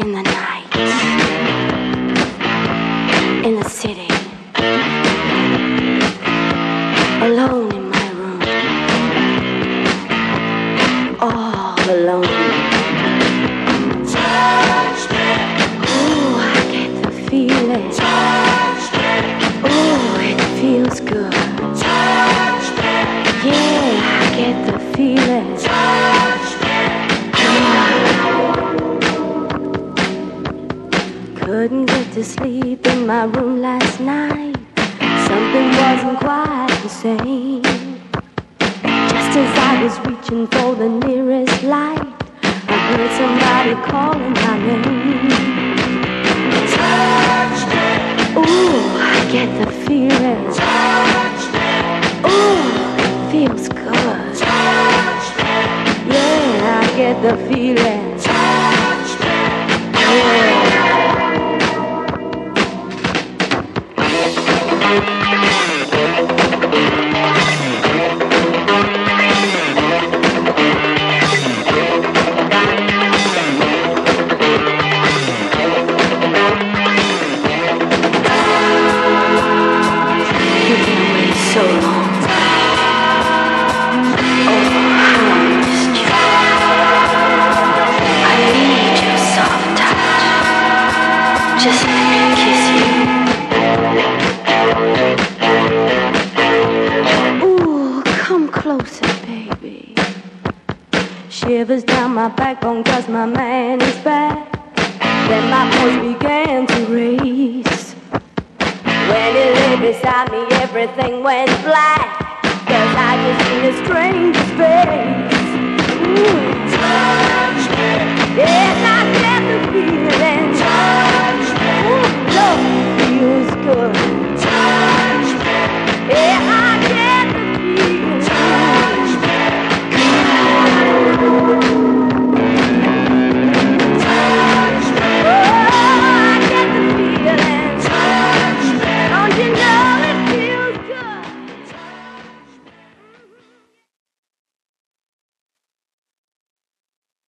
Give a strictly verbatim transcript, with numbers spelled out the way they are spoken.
in the night, in the city, alone in my room, all alone. Touch me. Ooh, I get the feeling. Touch me. Ooh, it feels good. Touch me. Yeah, I get the feeling. Touch me. Couldn't get to sleep in my room last night. Something wasn't quite the same. Just as I was reaching for the nearest light, I heard somebody calling my name. Touch me. Ooh, I get the feeling. Touch me. Ooh, it feels good. Touch me. Yeah, I get the feeling. Touch me. Yeah. So long. Oh, how I missed you. I need your soft touch. Just let me kiss you. Ooh, come closer, baby. Shivers down my backbone 'cause my man is back. Then my pulse began to race. When he lay beside me, everything went black.